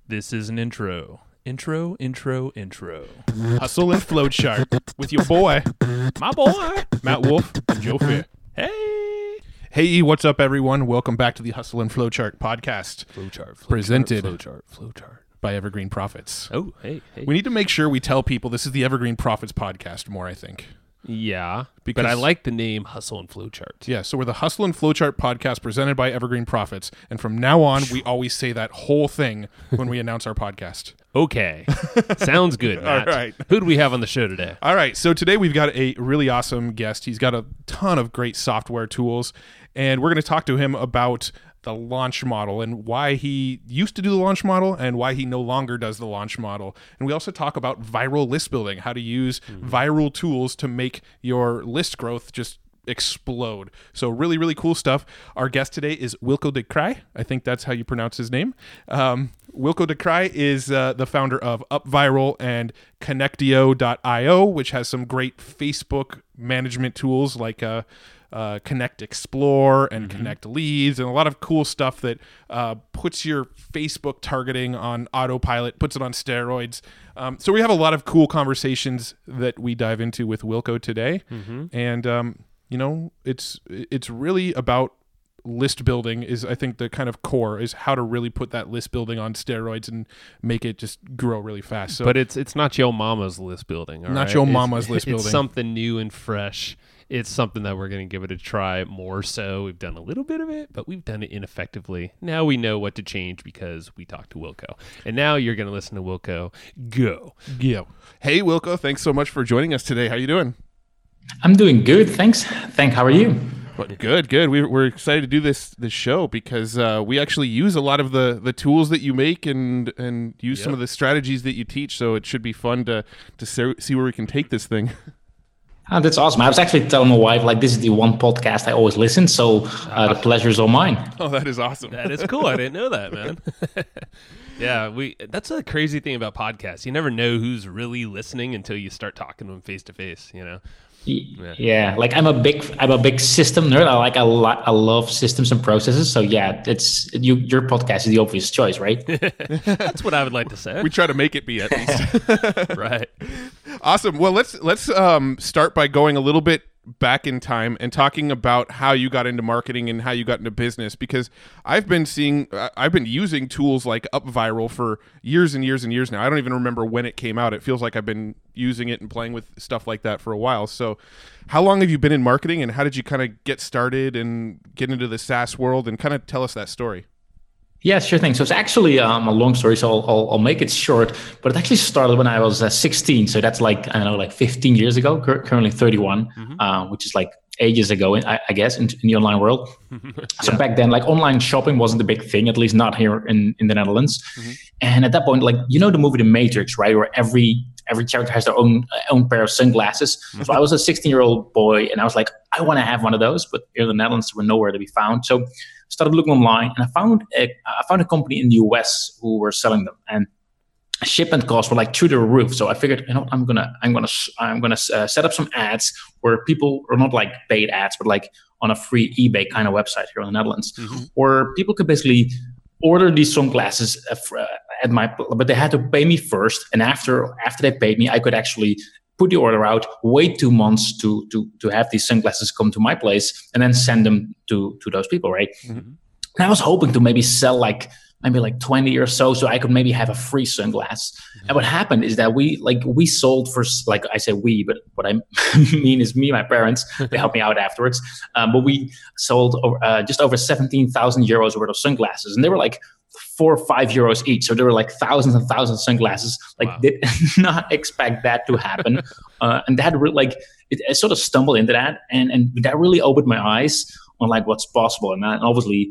This is an intro. Intro. Hustle and Flowchart with your boy, My boy. Matt Wolf and Joe Fair. Hey, what's up, everyone? Welcome back to the Hustle and Flowchart podcast. Presented by Evergreen Profits. Oh, hey. We need to make sure we tell people this is the Evergreen Profits podcast more, I think. Yeah, Because- but I like the name Hustle and Flowchart. Yeah, so we're the Hustle and Flowchart podcast presented by Evergreen Profits. And from now on, we always say that whole thing when we announce our podcast. Okay. Sounds good, Matt. All right. Who do we have on the show today? All right, so today we've got a really awesome guest. He's got a ton of great software tools, and we're going to talk to him about the launch model and why he used to do the launch model and why he no longer does the launch model. And we also talk about viral list building, how to use viral tools to make your list growth just explode. So really, really cool stuff. Our guest today is Wilco de Cry. I think that's how you pronounce his name. Wilco de Cry is the founder of UpViral and Connectio.io, which has some great Facebook management tools like Connect Explore and Connect Leads, and a lot of cool stuff that puts your Facebook targeting on autopilot, puts it on steroids. So we have a lot of cool conversations that we dive into with Wilco today. And it's really about list building is, I think, the kind of core is how to really put that list building on steroids and make it just grow really fast. So, But it's not your mama's list building, all Not right? your mama's list building. It's something new and fresh. It's something that we're going to give it a try more so. We've done a little bit of it, but we've done it ineffectively. Now we know what to change because we talked to Wilco. And now you're going to listen to Wilco. Go. yeah. Hey, Wilco, thanks so much for joining us today. How you doing? I'm doing good, thanks. How are you? Good. We're excited to do this show because we actually use a lot of the tools that you make and use some of the strategies that you teach. So it should be fun to see where we can take this thing. Oh, that's awesome. I was actually telling my wife, this is the one podcast I always listen, so the pleasure is all mine. Oh, that is awesome. That is cool. I didn't know that, man. Yeah, that's a crazy thing about podcasts. You never know who's really listening until you start talking to them face to face, you know? Yeah, I'm a big system nerd. I love systems and processes. So yeah, it's your podcast is the obvious choice, right? That's what I would like to say. We try to make it be at least. Right. Awesome. Well, let's start by going a little bit back in time and talking about how you got into marketing and how you got into business, because I've been using tools like UpViral for years and years and years now. I don't even remember when it came out. It feels like I've been using it and playing with stuff like that for a while. So how long have you been in marketing, and how did you kind of get started and get into the SaaS world, and kind of tell us that story? Yeah, sure thing. So it's actually a long story, so I'll make it short. But it actually started when I was 16. So that's 15 years ago. Currently 31, which is ages ago, I guess, in the online world. So back then, online shopping wasn't a big thing, at least not here in the Netherlands. And at that point, the movie The Matrix, right, where every character has their own pair of sunglasses. So I was a 16-year-old boy, and I was like, I want to have one of those, but here in the Netherlands, they were nowhere to be found. So started looking online, and I found a company in the US who were selling them, and shipment costs were through the roof. So I figured, I'm gonna set up some ads where people are not paid ads, but on a free eBay kind of website here in the Netherlands, where people could basically order these sunglasses but they had to pay me first, and after they paid me, I could actually put the order out, wait 2 months to have these sunglasses come to my place, and then send them to those people, right? And I was hoping to maybe sell maybe 20 or so I could maybe have a free sunglass. And what happened is that we sold for, I say we, but what I mean is me, my parents, they helped me out afterwards. But we sold just over 17,000 euros worth of sunglasses, and they were 4 or 5 euros each. So there were thousands and thousands of sunglasses. Wow. Did not expect that to happen. And that really, I sort of stumbled into that, and that really opened my eyes on what's possible. And obviously,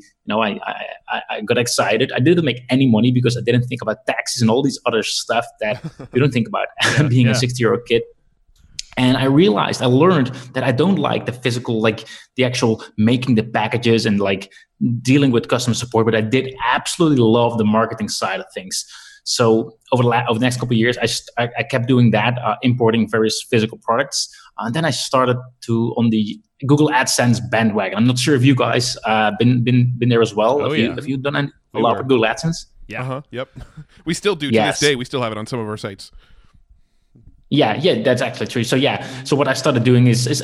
I got excited. I didn't make any money because I didn't think about taxes and all these other stuff that you don't think about being a 60-year-old kid. And I learned that I don't like the physical, the actual making the packages and dealing with customer support, but I did absolutely love the marketing side of things. So over the next couple of years, I kept doing that, importing various physical products. And then I started on the Google AdSense bandwagon. I'm not sure if you guys been there as well. Have you done a lot of Google AdSense? Yeah. Yep. We still do to Yes. this day. We still have it on some of our sites. Yeah, that's actually true. So so what I started doing is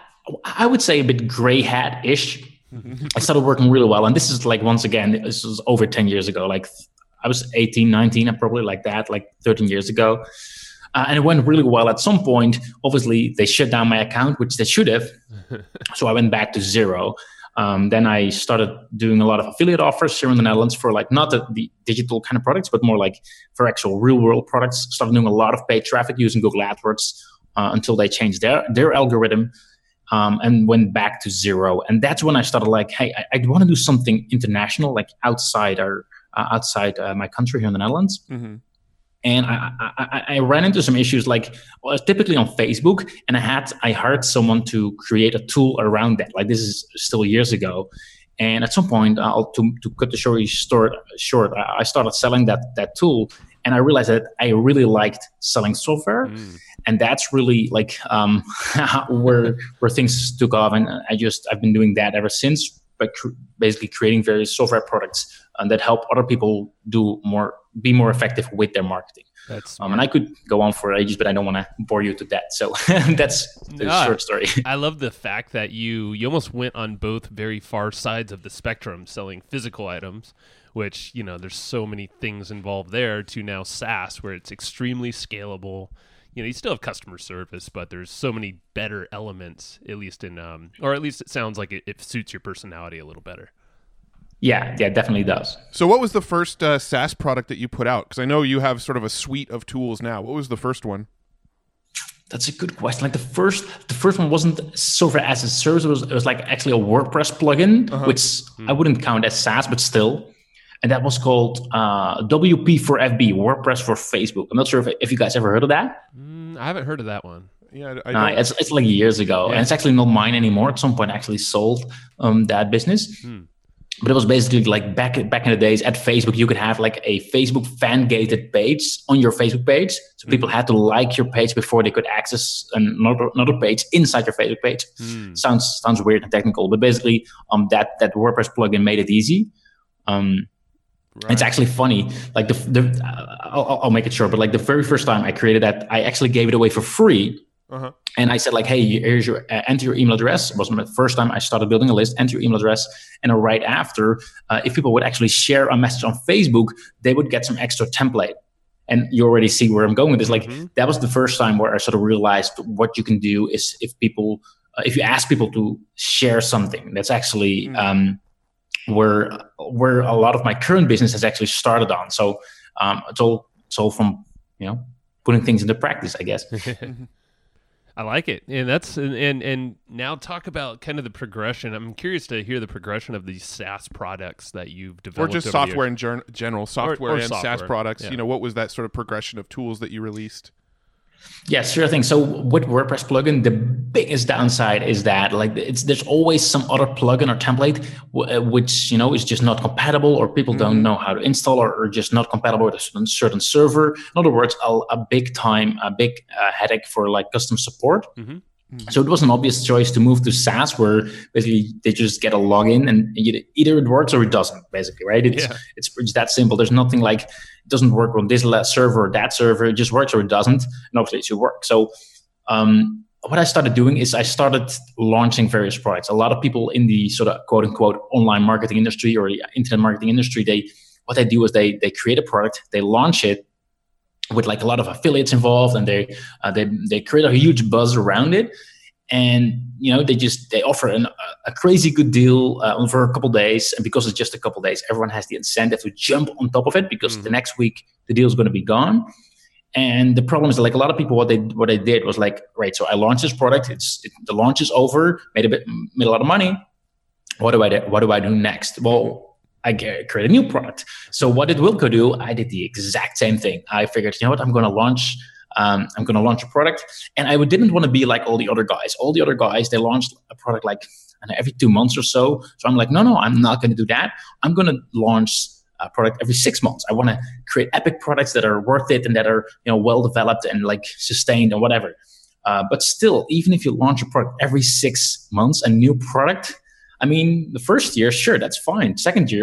I would say a bit gray hat ish. I started working really well, and this is like once again, this was over 10 years ago. Like I was 18, 19, and probably like that, like 13 years ago. And it went really well. At some point, obviously, they shut down my account, which they should have. So I went back to zero. Then I started doing a lot of affiliate offers here in the Netherlands for like not the digital kind of products, but more like for actual real world products. Started doing a lot of paid traffic using Google AdWords until they changed their algorithm, and went back to zero. And that's when I started like, hey, I want to do something international, like outside my country here in the Netherlands. Mm-hmm. And I ran into some issues, like typically on Facebook, and I hired someone to create a tool around that. Like this is still years ago, and at some point, to cut the story short, I started selling that tool, and I realized that I really liked selling software, and that's really like where things took off, and I've been doing that ever since, by basically creating various software products that help other people be more effective with their marketing. That's and I could go on for ages, but I don't want to bore you to death. So that's the short story. I love the fact that you almost went on both very far sides of the spectrum, selling physical items, which, there's so many things involved there, to now SaaS, where it's extremely scalable. You still have customer service, but there's so many better elements, at least or at least it sounds like it suits your personality a little better. Yeah, definitely does. So what was the first SaaS product that you put out? Because I know you have sort of a suite of tools now. What was the first one? That's a good question. Like the first one wasn't software as a service. It was like actually a WordPress plugin, which I wouldn't count as SaaS, but still. And that was called WP for FB, WordPress for Facebook. I'm not sure if you guys ever heard of that. I haven't heard of that one. Yeah, I don't. It's like years ago, and it's actually not mine anymore. At some point, I actually sold that business. But it was basically like back in the days at Facebook, you could have like a Facebook fan gated page on your Facebook page. So people had to like your page before they could access another page inside your Facebook page. Sounds weird and technical, but basically that WordPress plugin made it easy. Right. It's actually funny. Like I'll make it short, but like the very first time I created that, I actually gave it away for free. And I said like, hey, here's your enter your email address. It was my first time I started building a list. Enter your email address, and right after, if people would actually share a message on Facebook, they would get some extra template. And you already see where I'm going with this. Like that was the first time where I sort of realized what you can do is if you ask people to share something, that's actually where a lot of my current business has actually started on. So it's all from putting things into practice, I guess. I like it. And that's and now talk about kind of the progression. I'm curious to hear the progression of these SaaS products that you've developed. Or just software in general, software and software. SaaS products. Yeah. What was that sort of progression of tools that you released? Yeah, sure thing. So with WordPress plugin, the biggest downside is that there's always some other plugin or template which is just not compatible, or people don't know how to install, or just not compatible with a certain server. In other words, a big headache for like custom support. So it was an obvious choice to move to SaaS, where basically they just get a login and either it works or it doesn't, basically, right? It's that simple. There's nothing like it doesn't work on this server or that server. It just works or it doesn't. And obviously it should work. So what I started doing is I started launching various products. A lot of people in the sort of quote unquote online marketing industry or the internet marketing industry, what they do is they create a product, they launch it with like a lot of affiliates involved, and they create a huge buzz around it, and they offer a crazy good deal for a couple of days, and because it's just a couple of days, everyone has the incentive to jump on top of it, because the next week the deal is going to be gone. And the problem is that like a lot of people, what they did was like, right, so I launched this product, the launch is over, made a lot of money. What do I do next? Well, I create a new product. So what did Wilco do? I did the exact same thing. I figured, I'm going to launch a product, and I didn't want to be like all the other guys. All the other guys, they launched a product like every 2 months or so. So I'm like, no, I'm not going to do that. I'm going to launch a product every 6 months. I want to create epic products that are worth it and that are well developed and like sustained and whatever. But still, even if you launch a product every 6 months, a new product, I mean, the first year, sure, that's fine. Second year,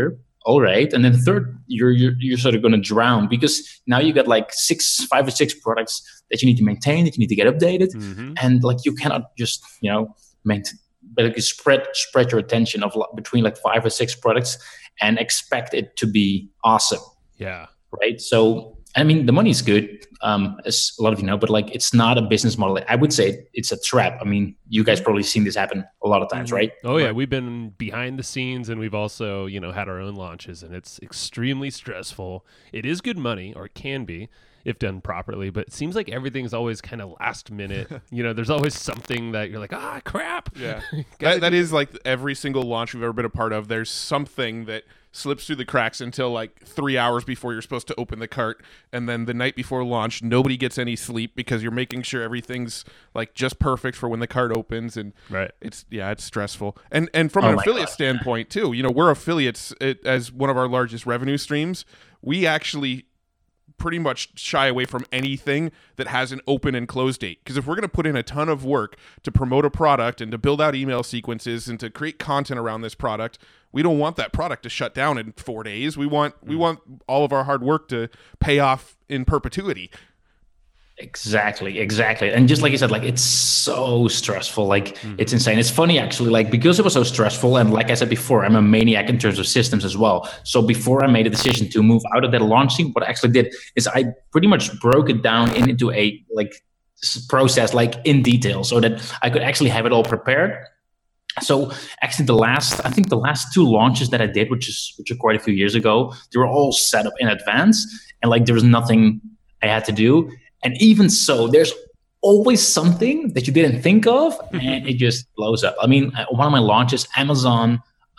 all right. And then the third, you're sort of going to drown because now you got like 5 or 6 products that you need to maintain, that you need to get updated, and like you cannot just maintain, but like spread your attention between like 5 or 6 products and expect it to be awesome. Yeah. Right. So I mean, the money is good, as a lot of you know, but like it's not a business model. I would say it's a trap. I mean, you guys probably seen this happen a lot of times, right? Oh yeah, we've been behind the scenes, and we've also had our own launches, and it's extremely stressful. It is good money, or it can be if done properly, but it seems like everything's always kind of last minute. There's always something that you're like, crap. Yeah, that is like every single launch we've ever been a part of. There's something that slips through the cracks until like 3 hours before you're supposed to open the cart, and then the night before launch, nobody gets any sleep because you're making sure everything's like just perfect for when the cart opens, and right. It's stressful. And from an affiliate standpoint too, we're affiliates as one of our largest revenue streams. We actually pretty much shy away from anything that has an open and close date, because if we're going to put in a ton of work to promote a product and to build out email sequences and to create content around this product, we don't want that product to shut down in 4 days. We want all of our hard work to pay off in perpetuity. Exactly. And just like you said, like it's so stressful, like it's insane. It's funny actually, like because it was so stressful, and like I said before, I'm a maniac in terms of systems as well. So before I made a decision to move out of that launch team, what I actually did is I pretty much broke it down into a like process, like in detail, so that I could actually have it all prepared. So actually the last 2 launches that I did, which are quite a few years ago, they were all set up in advance, and like there was nothing I had to do. And even so, there's always something that you didn't think of, and it just blows up. I mean, one of my launches, Amazon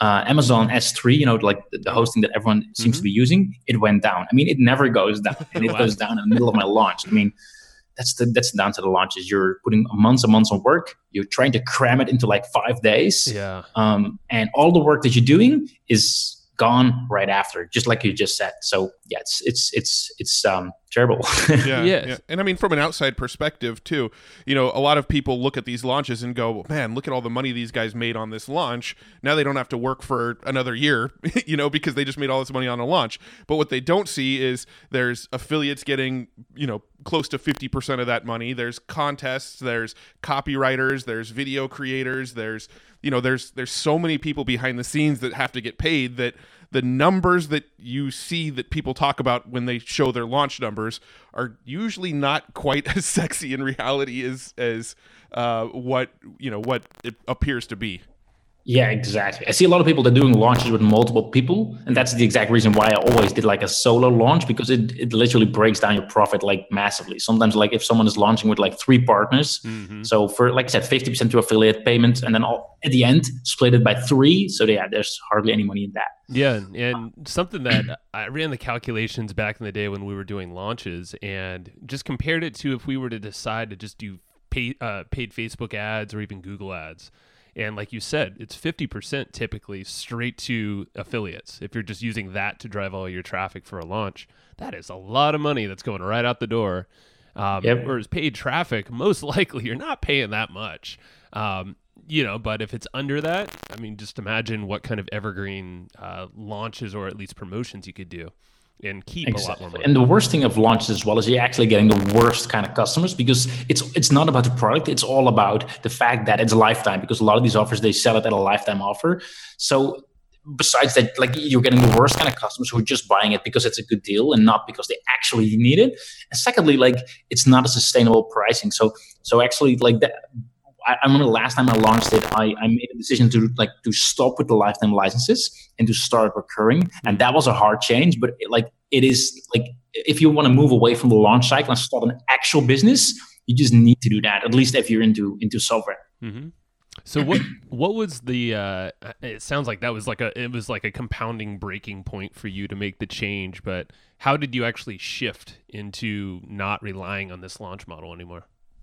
S3, like the hosting that everyone seems to be using, it went down. I mean, it never goes down, and it goes down in the middle of my launch. I mean, that's down to the launches. You're putting months and months of work. You're trying to cram it into like 5 days. Yeah. And all the work that you're doing is gone right after, just like you just said. So yeah, it's terrible. Yeah. And I mean, from an outside perspective too, a lot of people look at these launches and go, man, look at all the money these guys made on this launch. Now they don't have to work for another year, because they just made all this money on a launch. But what they don't see is there's affiliates getting, close to 50% of that money. There's contests, there's copywriters, there's video creators, there's so many people behind the scenes that have to get paid, that the numbers that you see that people talk about when they show their launch numbers are usually not quite as sexy in reality as what it appears to be. Yeah, exactly. I see a lot of people that are doing launches with multiple people, and that's the exact reason why I always did like a solo launch, because it literally breaks down your profit like massively. Sometimes like if someone is launching with like 3 partners, so for, like I said, 50% to affiliate payments, and then at the end split it by 3. So yeah, there's hardly any money in that. Yeah, and something that I ran the calculations back in the day when we were doing launches, and just compared it to if we were to decide to just do paid Facebook ads or even Google ads. And like you said, it's 50% typically straight to affiliates. If you're just using that to drive all your traffic for a launch, that is a lot of money that's going right out the door. Whereas paid traffic, most likely you're not paying that much. But if it's under that, I mean, just imagine what kind of evergreen launches or at least promotions you could do and keep a lot more money. And the worst thing of launches as well is you're actually getting the worst kind of customers, because it's not about the product. It's all about the fact that it's a lifetime, because a lot of these offers, they sell it at a lifetime offer. So besides that, like you're getting the worst kind of customers who are just buying it because it's a good deal and not because they actually need it. And secondly, like it's not a sustainable pricing. So actually like that, I remember the last time I launched it, I made a decision to stop with the lifetime licenses and to start recurring. And that was a hard change, but it is like, if you want to move away from the launch cycle and start an actual business, you just need to do that, at least if you're into software. Mm-hmm. So what was the, it sounds like that was like a compounding breaking point for you to make the change, but how did you actually shift into not relying on this launch model anymore?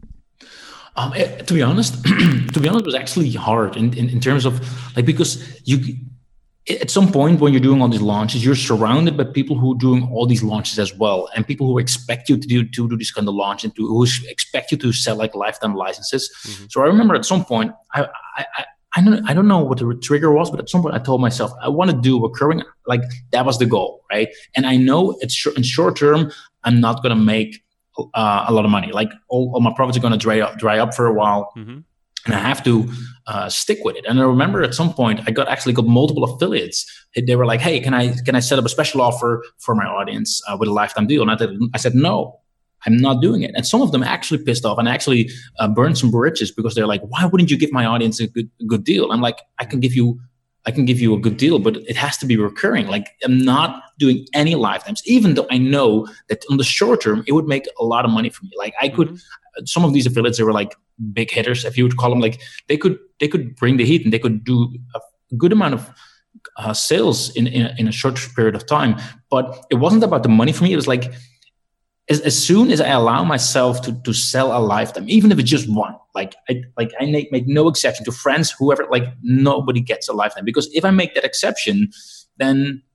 To be honest, it was actually hard in terms of like, because you at some point when you're doing all these launches, you're surrounded by people who are doing all these launches as well, and people who expect you to do this kind of launch and who expect you to sell like lifetime licenses. Mm-hmm. So I remember at some point I I don't know what the trigger was, but at some point I told myself I want to do recurring. Like that was the goal, right? And I know it's in short term I'm not going to make a lot of money. Like all my profits are going to dry up for a while, and I have to stick with it. And I remember at some point I got multiple affiliates. They were like, "Hey, can I set up a special offer for my audience with a lifetime deal?" And I said no. I'm not doing it. And some of them actually pissed off and actually burned some bridges because they're like, why wouldn't you give my audience a good deal? I'm like, I can give you a good deal, but it has to be recurring. Like I'm not doing any lifetimes, even though I know that on the short term, it would make a lot of money for me. Like I could, some of these affiliates, they were like big hitters, if you would call them, like they could bring the heat and they could do a good amount of sales in a short period of time. But it wasn't about the money for me. It was like, as soon as I allow myself to sell a lifetime, even if it's just one, like I make no exception to friends, whoever, like nobody gets a lifetime, because if I make that exception, then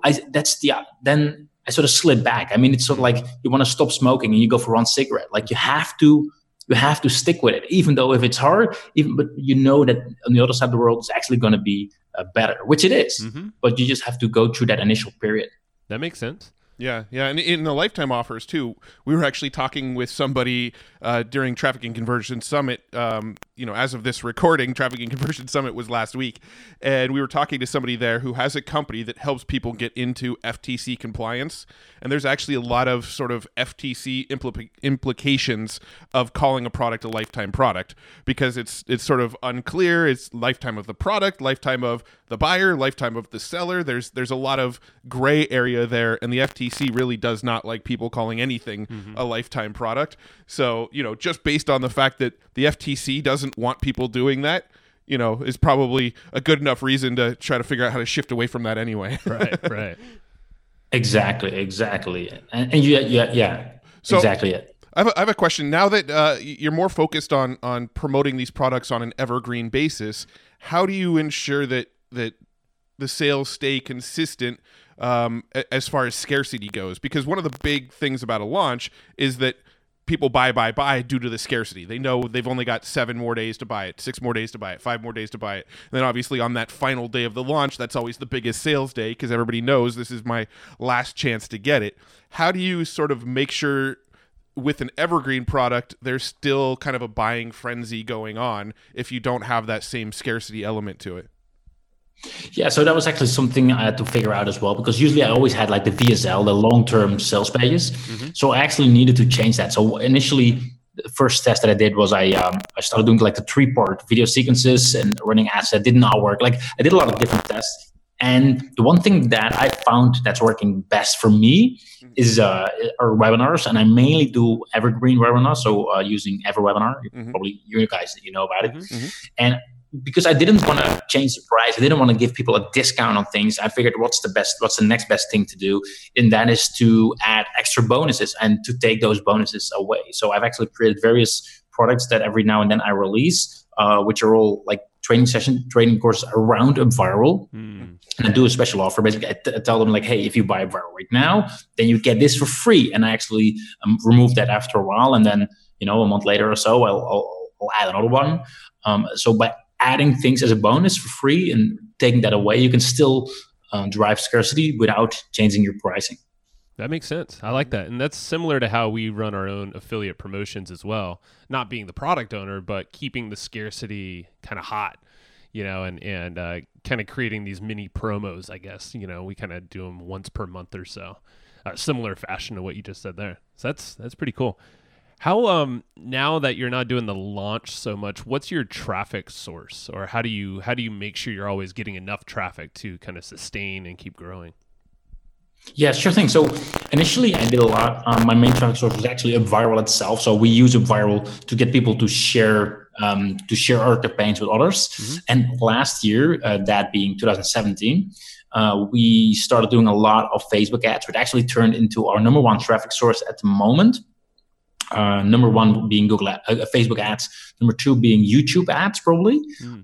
then I sort of slip back. I mean, it's sort of like you want to stop smoking and you go for one cigarette. Like you have to stick with it, even though if it's hard, but you know that on the other side of the world it's actually going to be better, which it is. But you just have to go through that initial period. That makes sense. Yeah. And in the lifetime offers too, we were actually talking with somebody during Traffic and Conversion Summit. As of this recording, Traffic and Conversion Summit was last week, and we were talking to somebody there who has a company that helps people get into FTC compliance. And there's actually a lot of sort of FTC implications of calling a product a lifetime product, because it's sort of unclear. It's lifetime of the product, lifetime of the buyer, lifetime of the seller. There's a lot of gray area there, and the FTC really does not like people calling anything a lifetime product. So, just based on the fact that the FTC doesn't want people doing that, is probably a good enough reason to try to figure out how to shift away from that anyway. Right. Exactly. And yeah. So, exactly it. I have a question. Now that you're more focused on promoting these products on an evergreen basis, how do you ensure that the sales stay consistent as far as scarcity goes? Because one of the big things about a launch is that people buy due to the scarcity. They know they've only got 7 more days to buy it, 6 more days to buy it, 5 more days to buy it. And then obviously on that final day of the launch, that's always the biggest sales day, because everybody knows this is my last chance to get it. How do you sort of make sure with an evergreen product, there's still kind of a buying frenzy going on if you don't have that same scarcity element to it? Yeah, so that was actually something I had to figure out as well, because usually I always had like the VSL, the long-term sales pages. So I actually needed to change that. So initially, the first test that I did was I started doing like the 3-part video sequences and running ads that did not work. Like I did a lot of different tests. And the one thing that I found that's working best for me is our webinars, and I mainly do evergreen webinars. So using EverWebinar, probably you guys know about it. And because I didn't want to change the price, I didn't want to give people a discount on things, I figured what's the next best thing to do, and that is to add extra bonuses and to take those bonuses away. So I've actually created various products that every now and then I release, which are all like training courses around Viral. And I do a special offer. Basically, I tell them like, hey, if you buy Viral right now, then you get this for free. And I actually remove that after a while, and then a month later or so, I'll add another one. So by adding things as a bonus for free and taking that away, you can still drive scarcity without changing your pricing. That makes sense. I like that. And that's similar to how we run our own affiliate promotions as well. Not being the product owner, but keeping the scarcity kind of hot, and kind of creating these mini promos, I guess. We kind of do them once per month or so. Similar fashion to what you just said there. So that's pretty cool. How now that you're not doing the launch so much, what's your traffic source, or how do you make sure you're always getting enough traffic to kind of sustain and keep growing? Yeah, sure thing. So initially I did a lot. My main traffic source was actually Viral itself. So we use Viral to get people to share our campaigns with others. And last year, that being 2017, we started doing a lot of Facebook ads, which actually turned into our number one traffic source at the moment. Number one being Facebook ads, number 2 being YouTube ads, probably.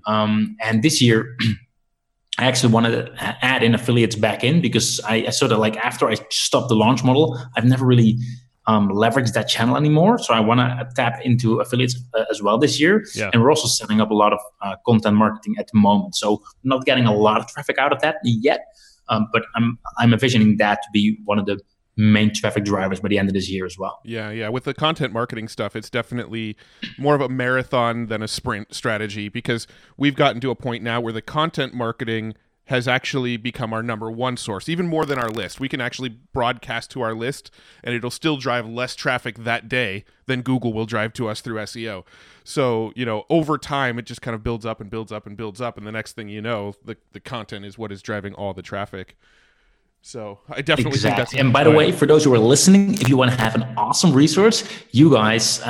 And this year, I actually wanted to add in affiliates back in, because I sort of like, after I stopped the launch model, I've never really leverage that channel anymore. So I want to tap into affiliates as well this year. Yeah. And we're also setting up a lot of content marketing at the moment. So I'm not getting a lot of traffic out of that yet, but I'm envisioning that to be one of the main traffic drivers by the end of this year as well. Yeah. With the content marketing stuff, it's definitely more of a marathon than a sprint strategy, because we've gotten to a point now where the content marketing has actually become our number one source, even more than our list. We can actually broadcast to our list, and it'll still drive less traffic that day than Google will drive to us through SEO. So, over time, it just kind of builds up and builds up and builds up, and the next thing you know, the content is what is driving all the traffic. So I definitely think that's. And by the way, for those who are listening, if you want to have an awesome resource, you guys,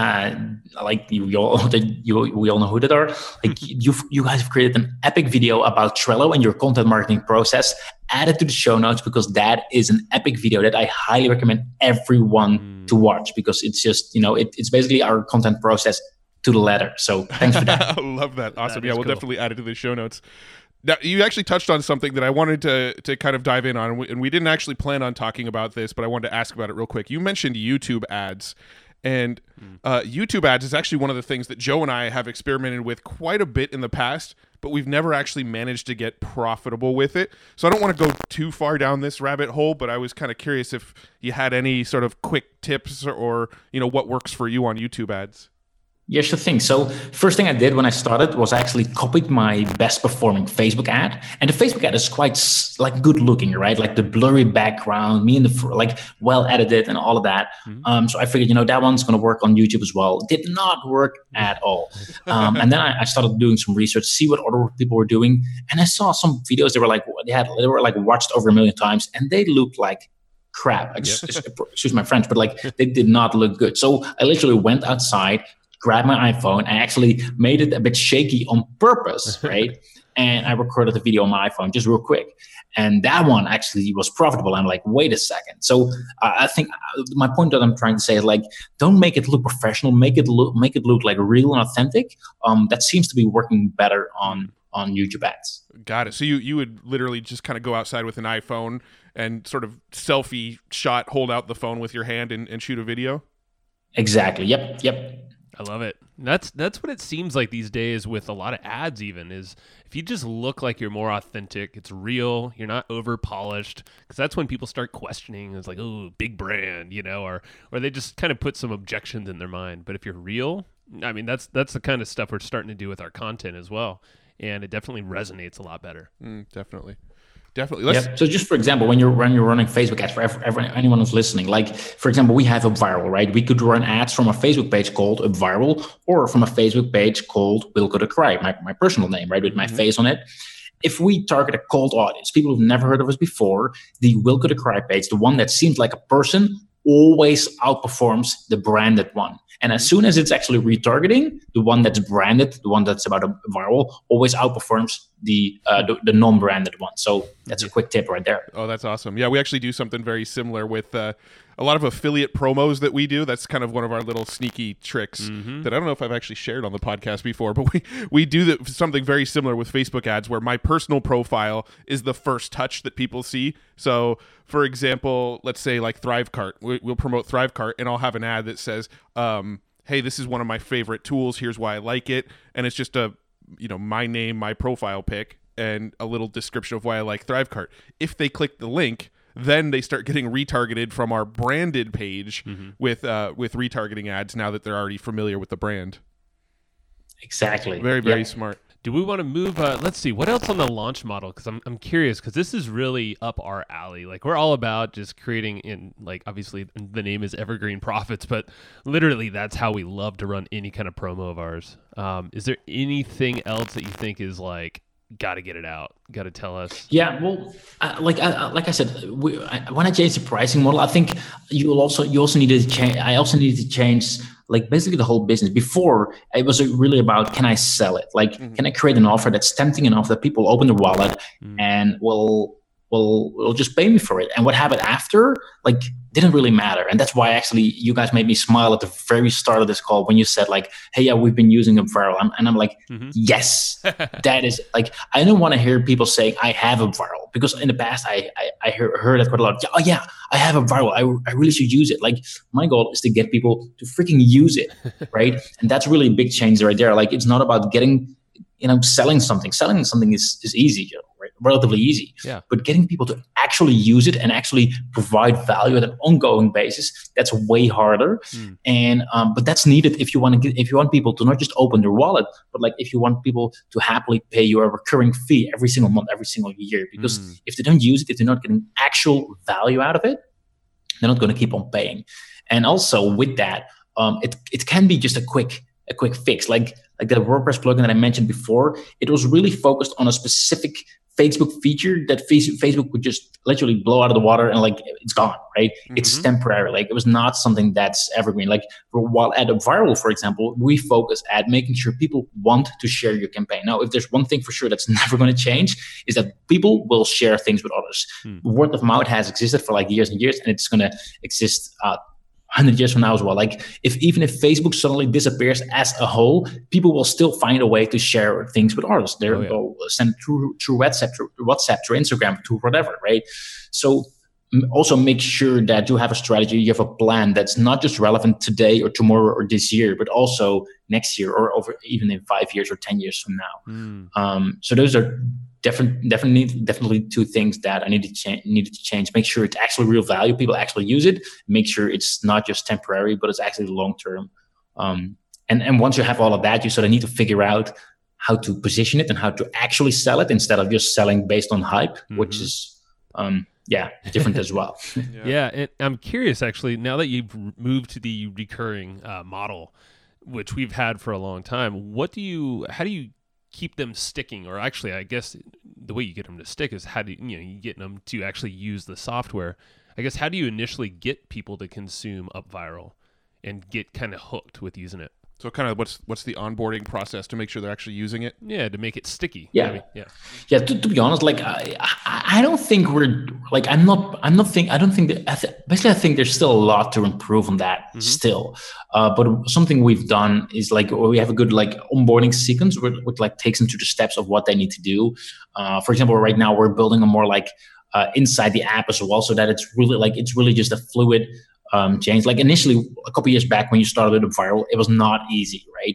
we all know who that are. Like you guys have created an epic video about Trello and your content marketing process. Add it to the show notes, because that is an epic video that I highly recommend everyone to watch, because it's just it's basically our content process to the letter. So thanks for that. I love that. Awesome. We'll definitely add it to the show notes. Now, you actually touched on something that I wanted to kind of dive in on, and we didn't actually plan on talking about this, but I wanted to ask about it real quick. You mentioned YouTube ads, and YouTube ads is actually one of the things that Joe and I have experimented with quite a bit in the past, but we've never actually managed to get profitable with it. So I don't want to go too far down this rabbit hole, but I was kind of curious if you had any sort of quick tips or what works for you on YouTube ads. Yeah, sure thing. So first thing I did when I started was actually copied my best performing Facebook ad. And the Facebook ad is quite good looking, right? Like the blurry background, me in the well edited and all of that. Mm-hmm. So I figured, that one's going to work on YouTube as well. Did not work at all. And then I started doing some research, see what other people were doing. And I saw some videos that were watched over 1 million times, and they looked like crap. Excuse my French, but they did not look good. So I literally went outside, grabbed my iPhone, and actually made it a bit shaky on purpose, right? And I recorded the video on my iPhone just real quick. And that one actually was profitable. I'm like, wait a second. So I think my point that I'm trying to say is don't make it look professional, make it look like real and authentic. That seems to be working better on YouTube ads. Got it. So you would literally just kind of go outside with an iPhone and sort of selfie shot, hold out the phone with your hand and shoot a video? Exactly. Yep. I love it. That's what it seems like these days with a lot of ads. Even is if you just look like you're more authentic, it's real. You're not over polished, because that's when people start questioning. It's like, oh, big brand, or they just kind of put some objections in their mind. But if you're real, I mean, that's the kind of stuff we're starting to do with our content as well, and it definitely resonates a lot better. Definitely. So just for example, when you're running Facebook ads, for anyone who's listening, for example, we have UpViral, right? We could run ads from a Facebook page called UpViral, or from a Facebook page called Wilco de Kraai, my personal name, right, with my face on it. If we target a cold audience, people who've never heard of us before, the Wilco de Kraai page, the one that seems like a person, always outperforms the branded one. And as soon as it's actually retargeting, the one that's branded, the one that's about a viral, always outperforms the non-branded one. So that's a quick tip right there. Oh, that's awesome. Yeah, we actually do something very similar with a lot of affiliate promos that we do. That's kind of one of our little sneaky tricks that I don't know if I've actually shared on the podcast before, but we do something very similar with Facebook ads, where my personal profile is the first touch that people see. So, for example, let's say Thrivecart. We'll promote Thrivecart, and I'll have an ad that says, hey, this is one of my favorite tools. Here's why I like it. And it's just my name, my profile pic, and a little description of why I like Thrivecart. If they click the link, then they start getting retargeted from our branded page with retargeting ads, now that they're already familiar with the brand. Exactly. Very, very smart. Do we want to move? Let's see. What else on the launch model? Because I'm curious, because this is really up our alley. We're all about just creating obviously the name is Evergreen Profits, but literally that's how we love to run any kind of promo of ours. Is there anything else that you think is got to get it out? Got to tell us. Yeah, well, like I said, when I changed the pricing model, I think you also needed to change. I also needed to change basically the whole business. Before, it was really about, can I sell it? Can I create an offer that's tempting enough that people open their wallet and will will just pay me for it. And what happened after, like, didn't really matter. And that's why actually you guys made me smile at the very start of this call when you said like, hey, yeah, we've been using UpViral. And I'm like, yes, that is like, I don't want to hear people saying I have UpViral, because in the past I heard that quite a lot. Oh yeah, I have UpViral. I really should use it. Like, my goal is to get people to freaking use it, right? And that's really a big change right there. Like, it's not about getting, selling something. Selling something is easy, right? Relatively easy. Yeah. But getting people to actually use it and actually provide value at an ongoing basis, that's way harder. And but that's needed if you want people to not just open their wallet, but like if you want people to happily pay you a recurring fee every single month, every single year. Because if they don't use it, if they're not getting actual value out of it, they're not going to keep on paying. And also with that, it can be just a quick fix. Like the WordPress plugin that I mentioned before, it was really focused on a specific Facebook feature that Facebook would just literally blow out of the water and like it's gone, right? It's temporary. Like, it was not something that's evergreen. Like, while at UpViral, for example, we focus at making sure people want to share your campaign. Now, if there's one thing for sure that's never going to change, is that people will share things with others. Word of mouth has existed for like years and years, and it's going to exist 100 years from now as well. Like, even if Facebook suddenly disappears as a whole, people will still find a way to share things with others. They'll send through WhatsApp, through Instagram, through whatever, right? So also make sure that you have a strategy, you have a plan that's not just relevant today or tomorrow or this year, but also next year or over even in 5 years or 10 years from now. So those are definitely two things that I needed to change. Make sure it's actually real value, people actually use it. Make sure it's not just temporary, but it's actually long term. And once you have all of that, you sort of need to figure out how to position it and how to actually sell it instead of just selling based on hype, which is different as well. Yeah, and I'm curious actually, now that you've moved to the recurring model, which we've had for a long time, how do you keep them sticking? Or actually, I guess the way you get them to stick is how do you get them to actually use the software. I guess, how do you initially get people to consume UpViral and get kind of hooked with using it? So kind of what's the onboarding process to make sure they're actually using it? Yeah, to make it sticky. Yeah. To be honest, like I don't think we're like I don't think that basically I think there's still a lot to improve on that still. But something we've done is like we have a good like onboarding sequence which like takes them through the steps of what they need to do. For example, right now we're building a more like inside the app as well, so that it's really just a fluid change. Like initially, a couple years back when you started UpViral, it was not easy, right?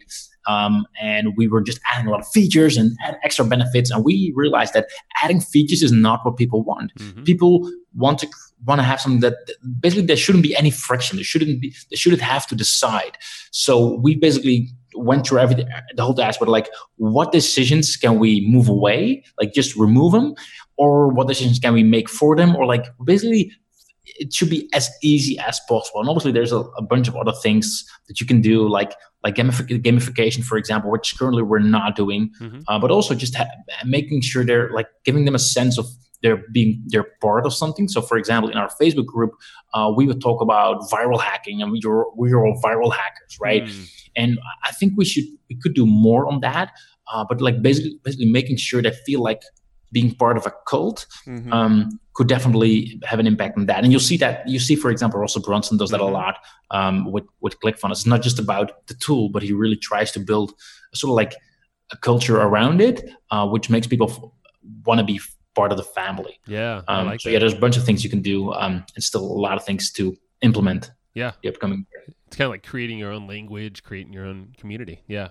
And we were just adding a lot of features and extra benefits, and we realized that adding features is not what people want. People want to have something that basically there shouldn't be any friction. They shouldn't have to decide. So we basically went through the whole dashboard, like what decisions can we move away, like just remove them, or what decisions can we make for them, or like basically it should be as easy as possible. And obviously there's a bunch of other things that you can do, like gamification, for example, which currently we're not doing, but also just making sure they're like giving them a sense of they're part of something. So for example, in our Facebook group, we would talk about viral hacking, and we're all viral hackers, right? And I think we could do more on that, but like basically making sure they feel like being part of a cult could definitely have an impact on that. And you see, for example, Russell Brunson does that a lot with ClickFunnels. It's not just about the tool, but he really tries to build a sort of like a culture around it, which makes people want to be part of the family. Yeah. There's a bunch of things you can do, and still a lot of things to implement. Yeah. The upcoming year. It's kind of like creating your own language, creating your own community. Yeah.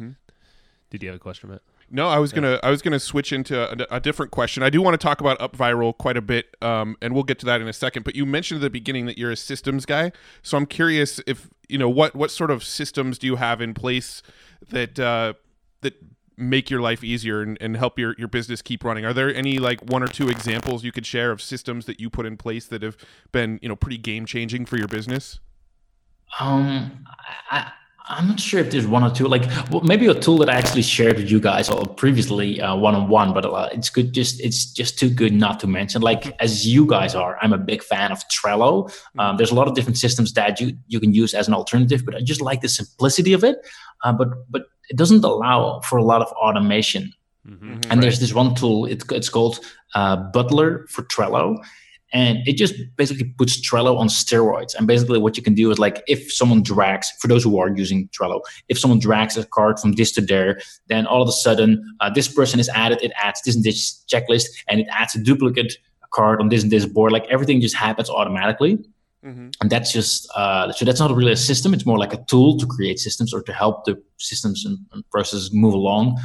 Did you have a question, Matt? No, I was gonna switch into a different question. I do want to talk about UpViral quite a bit, and we'll get to that in a second. But you mentioned at the beginning that you're a systems guy, so I'm curious if what sort of systems do you have in place that make your life easier and help your business keep running? Are there any like one or two examples you could share of systems that you put in place that have been pretty game changing for your business? I'm not sure if there's one or two. Like, well, maybe a tool that I actually shared with you guys previously one-on-one, but it's good. It's just too good not to mention. Like, as you guys are, I'm a big fan of Trello. There's a lot of different systems that you can use as an alternative, but I just like the simplicity of it. But it doesn't allow for a lot of automation And there's this one tool, it's called Butler for Trello. And it just basically puts Trello on steroids. And basically what you can do is like, if someone drags, for those who are using Trello, if someone drags a card from this to there, then all of a sudden this person is added, it adds this and this checklist, and it adds a duplicate card on this and this board. Like everything just happens automatically. And that's just, so that's not really a system. It's more like a tool to create systems or to help the systems and processes move along.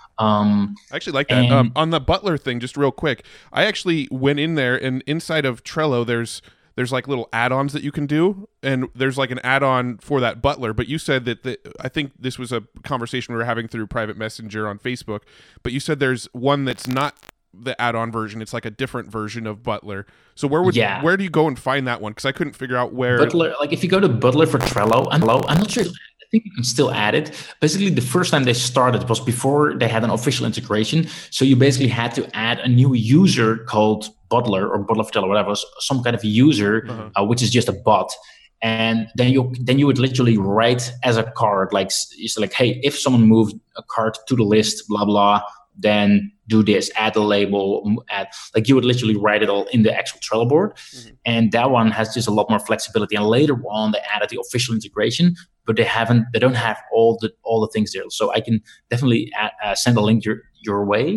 I actually like that. On the Butler thing, just real quick, I actually went in there, and inside of Trello, there's like little add-ons that you can do, and there's like an add-on for that Butler. But you said that I think this was a conversation we were having through private messenger on Facebook, but you said there's one that's not the add-on version. It's like a different version of Butler. So where do you go and find that one? Because I couldn't figure out where. Butler, like if you go to Butler for Trello, I'm not sure. I think you can still add it. Basically, the first time they started was before they had an official integration. So you basically had to add a new user called Butler or Butler for Trello, whatever, some kind of a user, which is just a bot. And then you would literally write as a card, like you say, like, hey, if someone moved a card to the list, blah blah, then do this, add a label, like you would literally write it all in the actual Trello board. And that one has just a lot more flexibility. And later on, they added the official integration, but they don't have all the things there. So I can definitely send a link your way.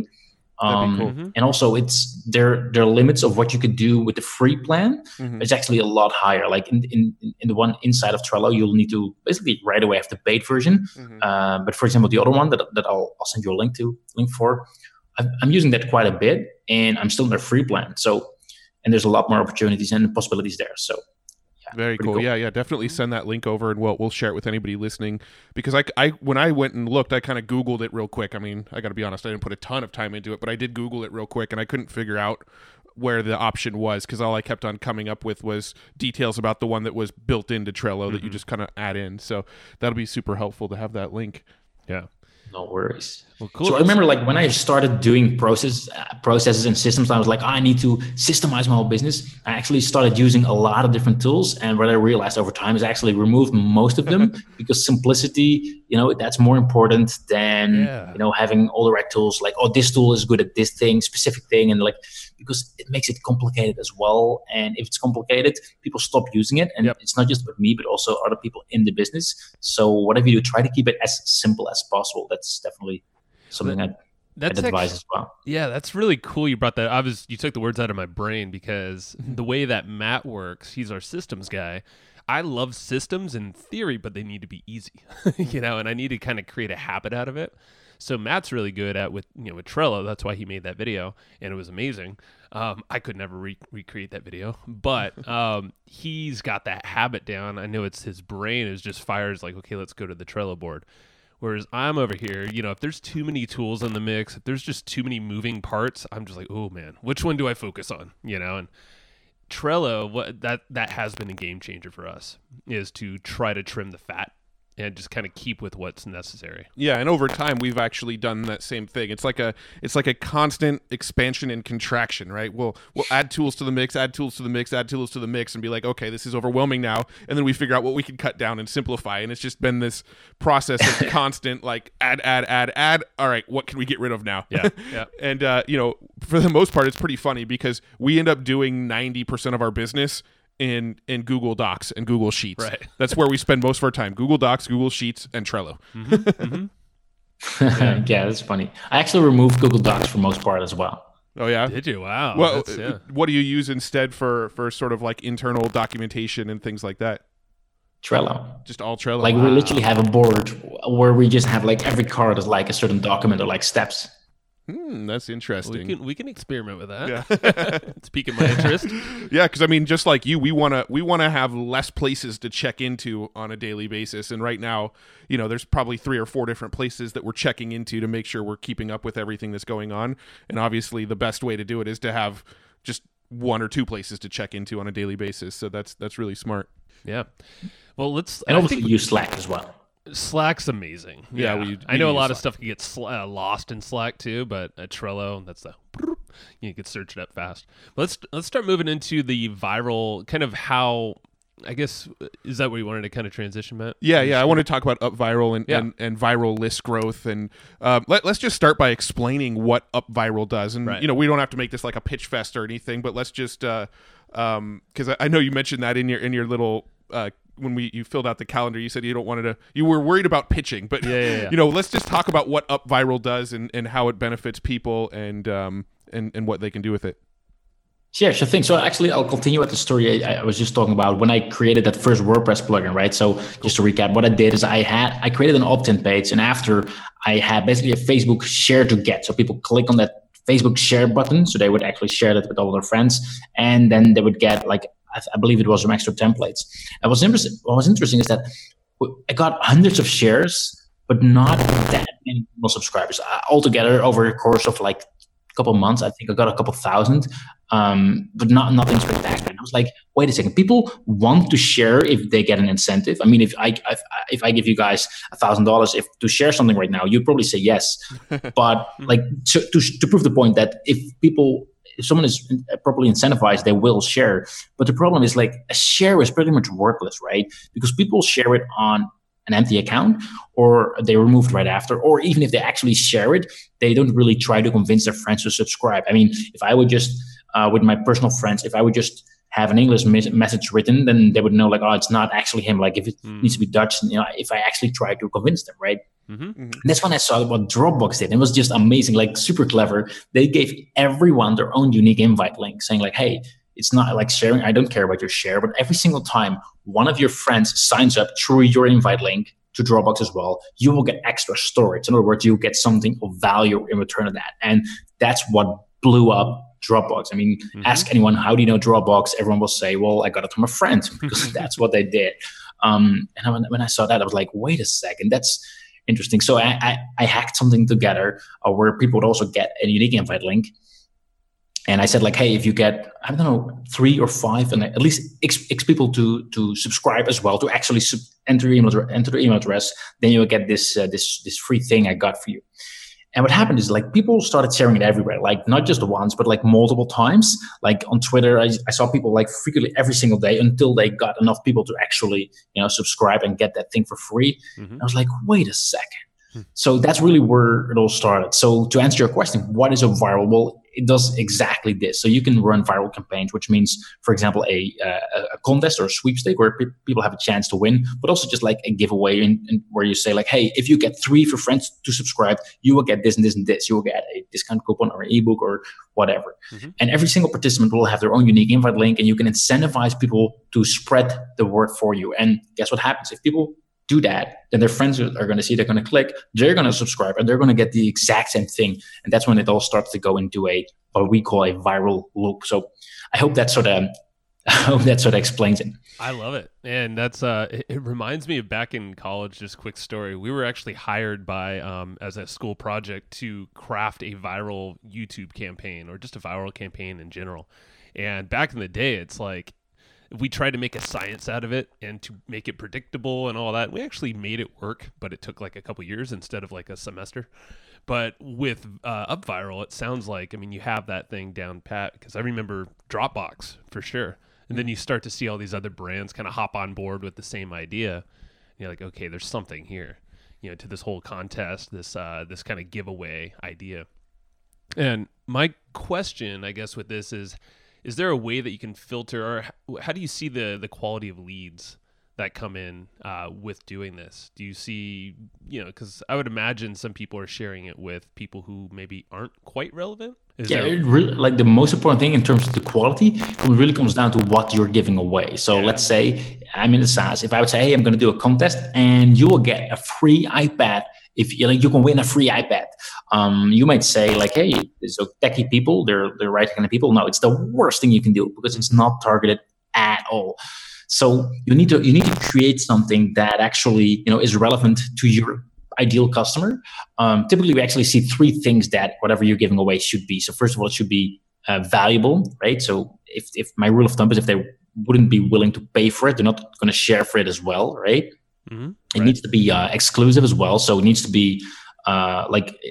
And also there are limits of what you could do with the free plan. It's actually a lot higher. Like in the one inside of Trello, you'll need to basically right away have the paid version. But for example, the other one that I'll send you a link for, I'm using that quite a bit, and I'm still in their free plan. So, and there's a lot more opportunities and possibilities there. So. Very cool. Yeah, definitely send that link over, and we'll share it with anybody listening. Because I when I went and looked, I kind of Googled it real quick. I mean, I got to be honest, I didn't put a ton of time into it, but I did Google it real quick, and I couldn't figure out where the option was, because all I kept on coming up with was details about the one that was built into Trello that you just kind of add in. So that'll be super helpful to have that link. Yeah. No worries. Well, cool. So I remember, like, when I started doing processes and systems, I was like, I need to systemize my whole business. I actually started using a lot of different tools, and what I realized over time is I actually removed most of them because simplicity, that's more important than having all the right tools. Like, oh, this tool is good at this specific thing, and like, because it makes it complicated as well. And if it's complicated, people stop using it, and it's not just with me, but also other people in the business. So whatever you do, try to keep it as simple as possible. That's definitely something I'd advise as well. Yeah, that's really cool you brought that. You took the words out of my brain, because the way that Matt works, he's our systems guy. I love systems in theory, but they need to be easy, and I need to kind of create a habit out of it. So Matt's really good at with Trello. That's why he made that video, and it was amazing. I could never recreate that video, but he's got that habit down. I know it's his brain is just fires like, okay, let's go to the Trello board. Whereas I'm over here, if there's too many tools in the mix, if there's just too many moving parts, I'm just like, oh man, which one do I focus on? And Trello, that has been a game changer for us, is to try to trim the fat and just kind of keep with what's necessary. Yeah, and over time we've actually done that same thing. It's like a constant expansion and contraction, right? We'll add tools to the mix, add tools to the mix, add tools to the mix, and be like, okay, this is overwhelming now, and then we figure out what we can cut down and simplify. And it's just been this process of constant like add. All right, what can we get rid of now? Yeah. And for the most part, it's pretty funny because we end up doing 90% of our business in Google Docs and Google Sheets. Right. That's where we spend most of our time. Google Docs, Google Sheets, and Trello. Yeah, that's funny. I actually removed Google Docs for most part as well. Oh, yeah? Did you? Wow. Well, what do you use instead for sort of like internal documentation and things like that? Trello. Just all Trello. Like we literally have a board where we just have like every card is like a certain document or like steps. That's interesting. We can experiment with that. Yeah. It's piquing my interest. Yeah, because I mean, just like you, we want to have less places to check into on a daily basis. And right now, there's probably 3 or 4 different places that we're checking into to make sure we're keeping up with everything that's going on. And obviously, the best way to do it is to have just 1 or 2 places to check into on a daily basis. So that's really smart. Yeah. Well, and obviously use Slack as well. Slack's amazing. Yeah, I know a lot of stuff can get lost in Slack too, but Trello, that's you can search it up fast. But let's start moving into the viral kind of how I guess, is that what you wanted to kind of transition, Matt? Yeah. I want to talk about UpViral and, Yeah. and viral list growth. And let's just start by explaining what UpViral does. And, Right. we don't have to make this like a pitch fest or anything, but let's just, because I know you mentioned that in your little, when you filled out the calendar, you said you were worried about pitching, but Yeah. let's just talk about what UpViral does and how it benefits people and what they can do with it. Yeah, sure thing. So actually, I'll continue with the story I was just talking about when I created that first WordPress plugin, right? So just to recap, what I did is I created an opt-in page, and after I had basically a Facebook share to get. So people click on that Facebook share button, so they would actually share that with all their friends, and then they would get like I believe it was some extra templates. And what was interesting is that I got hundreds of shares, but not that many subscribers. Altogether, over the course of like couple months, I think I got a couple thousand, but nothing spectacular. And I was like, wait a second, people want to share if they get an incentive. I mean, if I give you guys $1,000 to share something right now, you'd probably say yes. But like to prove the point that if someone is properly incentivized, they will share. But the problem is like a share is pretty much worthless, right? Because people share it on an empty account, or they removed right after, or even if they actually share it, they don't really try to convince their friends to subscribe. I mean, if I would just, with my personal friends, if I would just have an English message written, then they would know like, oh, it's not actually him. Like if it needs to be Dutch, if I actually try to convince them, right? That's when I saw what Dropbox did. It was just amazing, like super clever. They gave everyone their own unique invite link saying like, hey, it's not like sharing. I don't care about your share, but every single time one of your friends signs up through your invite link to Dropbox as well, you will get extra storage. In other words, you'll get something of value in return of that. And that's what blew up Dropbox. I mean, ask anyone, how do you know Dropbox? Everyone will say, well, I got it from a friend, because that's what they did. And when I saw that, I was like, wait a second, that's interesting. So I hacked something together where people would also get a unique invite link. And I said like, hey, if you get, I don't know, 3 or 5, and at least X people to subscribe as well, to actually enter their email address, then you'll get this free thing I got for you. And what happened is like people started sharing it everywhere, like not just once, but like multiple times. Like on Twitter, I saw people like frequently every single day until they got enough people to actually, subscribe and get that thing for free. I was like, wait a second. So that's really where it all started. So to answer your question, what is UpViral? Well, it does exactly this. So you can run viral campaigns, which means, for example, a contest or a sweepstake where people have a chance to win, but also just like a giveaway in where you say like, hey, if you get 3 of your friends to subscribe, you will get this and this and this. You will get a discount coupon or an ebook or whatever. And every single participant will have their own unique invite link, and you can incentivize people to spread the word for you. And guess what happens? If people do that, then their friends are going to see, they're going to click, they're going to subscribe, and they're going to get the exact same thing. And that's when it all starts to go into what we call a viral loop. So I hope that sort of explains it. I love it. And that's it reminds me of back in college, just quick story. We were actually hired by as a school project to craft a viral YouTube campaign, or just a viral campaign in general. And back in the day, it's like, we tried to make a science out of it and to make it predictable and all that. We actually made it work, but it took like a couple years instead of like a semester. But with UpViral, it sounds like, I mean, you have that thing down pat, because I remember Dropbox for sure. And then you start to see all these other brands kind of hop on board with the same idea. And you're like, okay, there's something here, to this whole contest, this kind of giveaway idea. And my question, I guess, with this is there a way that you can filter, or how do you see the quality of leads that come in with doing this? Do you see, because I would imagine some people are sharing it with people who maybe aren't quite relevant? It really, like the most important thing in terms of the quality, it really comes down to what you're giving away. So let's say I'm in the SaaS. If I would say, hey, I'm going to do a contest and you will get a free iPad. If you can win a free iPad, you might say like, hey, so techie people, they're the right kind of people. No, it's the worst thing you can do, because it's not targeted at all. So you need to create something that actually is relevant to your ideal customer. Typically, we actually see 3 things that whatever you're giving away should be. So first of all, it should be valuable, right? So if my rule of thumb is if they wouldn't be willing to pay for it, they're not going to share for it as well, right? It needs to be exclusive as well. So it needs to be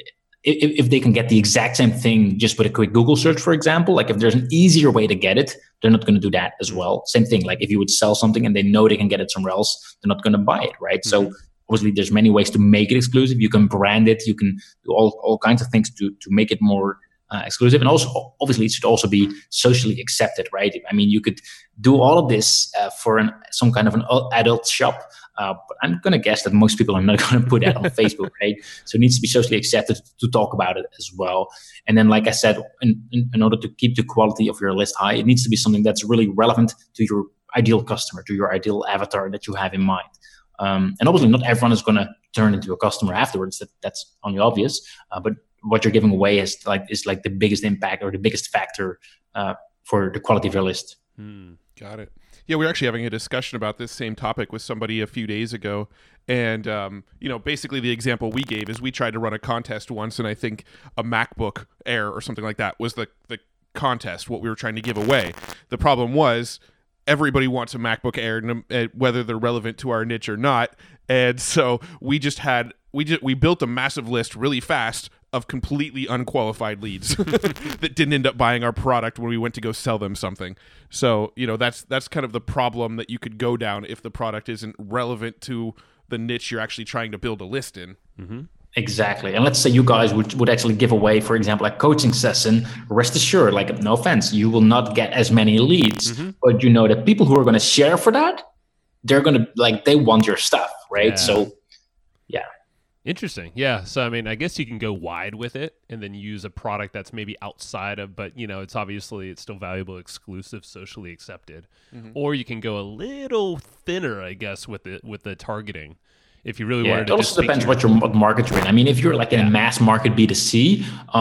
if they can get the exact same thing just with a quick Google search, for example, like if there's an easier way to get it, they're not going to do that as well. Same thing, like if you would sell something and they know they can get it somewhere else, they're not going to buy it, right? So obviously there's many ways to make it exclusive. You can brand it, you can do all kinds of things to make it more exclusive. And also, obviously, it should also be socially accepted, right? I mean, you could do all of this for some kind of an adult shop, but I'm going to guess that most people are not going to put that on Facebook, right? So it needs to be socially accepted to talk about it as well. And then, like I said, in order to keep the quality of your list high, it needs to be something that's really relevant to your ideal customer, to your ideal avatar that you have in mind. And obviously, not everyone is going to turn into a customer afterwards. That's only obvious. But what you're giving away is like the biggest impact or the biggest factor for the quality of your list. Got it. Yeah, we were actually having a discussion about this same topic with somebody a few days ago. And, basically the example we gave is we tried to run a contest once, and I think a MacBook Air or something like that was the contest, what we were trying to give away. The problem was everybody wants a MacBook Air, whether they're relevant to our niche or not. And so we built a massive list really fast of completely unqualified leads that didn't end up buying our product when we went to go sell them something. So, that's kind of the problem that you could go down if the product isn't relevant to the niche you're actually trying to build a list in. Mm-hmm. Exactly. And let's say you guys would actually give away, for example, a coaching session. Rest assured, like, no offense, you will not get as many leads, but the people who are going to share for that, they're going to they want your stuff, right? Yeah. So, yeah. Interesting. Yeah. So, I mean, I guess you can go wide with it and then use a product that's maybe outside of, but, it's still valuable, exclusive, socially accepted. Or you can go a little thinner, I guess, with the targeting. If you really wanted to. It also depends what market you're in. I mean, if you're like in a mass market B2C,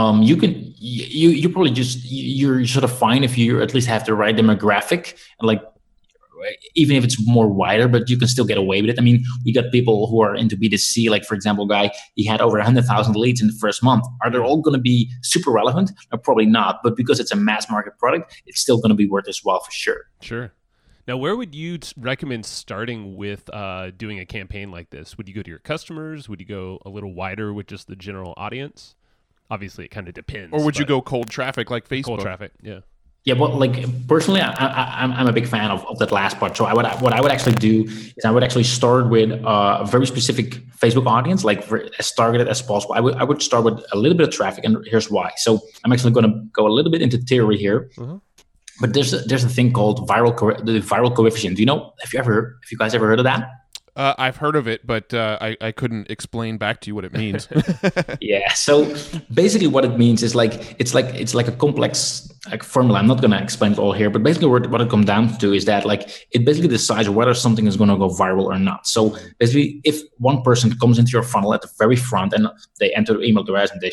you probably you're sort of fine if you at least have the right demographic, and even if it's more wider, but you can still get away with it. I mean, we got people who are into B2C, like, for example, guy, he had over 100,000 leads in the first month. Are they all going to be super relevant? No, probably not. But because it's a mass market product, it's still going to be worth as well, for sure. Sure. Now, where would you recommend starting with doing a campaign like this? Would you go to your customers? Would you go a little wider with just the general audience? Obviously, it kind of depends. Or would you go cold traffic like Facebook? Cold traffic, yeah. Yeah, well, personally, I'm a big fan of that last part. So what I would actually do is I would actually start with a very specific Facebook audience, as targeted as possible. I would start with a little bit of traffic, and here's why. So I'm actually going to go a little bit into theory here. But there's a thing called the viral coefficient. Do you know? Have you guys ever heard of that? I've heard of it, but I couldn't explain back to you what it means. Yeah. So basically, what it means is it's like a complex formula. I'm not going to explain it all here, but basically, what it comes down to is that it basically decides whether something is going to go viral or not. So basically, if one person comes into your funnel at the very front and they enter the email address and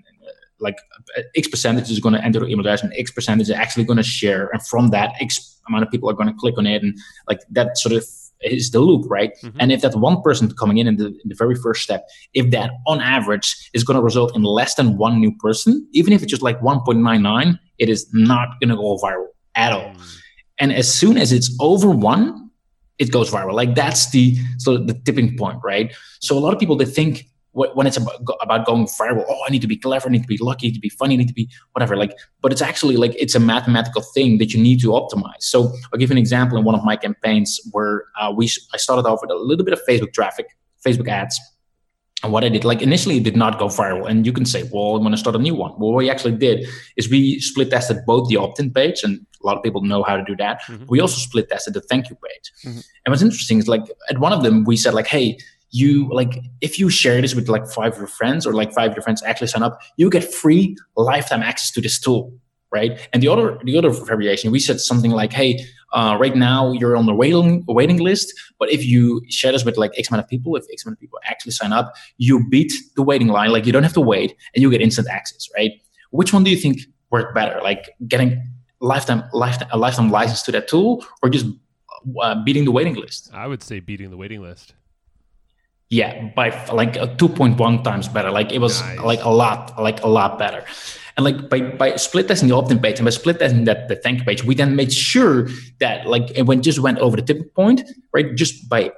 X percentage is going to enter the email address and X percentage is actually going to share, and from that X amount of people are going to click on it, and that sort of is the loop, right? And if that one person coming in the very first step, if that on average is going to result in less than one new person, even if it's just 1.99, it is not going to go viral at all. And as soon as it's over 1, it goes viral. That's the tipping point, right? So a lot of people, they think when it's about going viral, I need to be clever, I need to be lucky, I need to be funny, I need to be whatever. But it's actually it's a mathematical thing that you need to optimize. So I'll give you an example in one of my campaigns where I started off with a little bit of Facebook traffic, Facebook ads. And what I did, initially it did not go viral. And you can say, well, I'm going to start a new one. Well, what we actually did is we split tested both the opt-in page, and a lot of people know how to do that. We also split tested the thank you page. And what's interesting is at one of them, we said hey, you if you share this with 5 of your friends, or 5 of your friends actually sign up, you get free lifetime access to this tool, right? And the other variation, we said something hey, right now you're on the waiting list, but if you share this with X amount of people, if X amount of people actually sign up, you beat the waiting line. You don't have to wait, and you get instant access, right? Which one do you think worked better? Getting a lifetime license to that tool, or just beating the waiting list? I would say beating the waiting list. Yeah, by 2.1 times better. It was nice. a lot better. And by split testing the opt-in page and by split testing the thank you page, we then made sure that when just went over the tipping point, right? Just by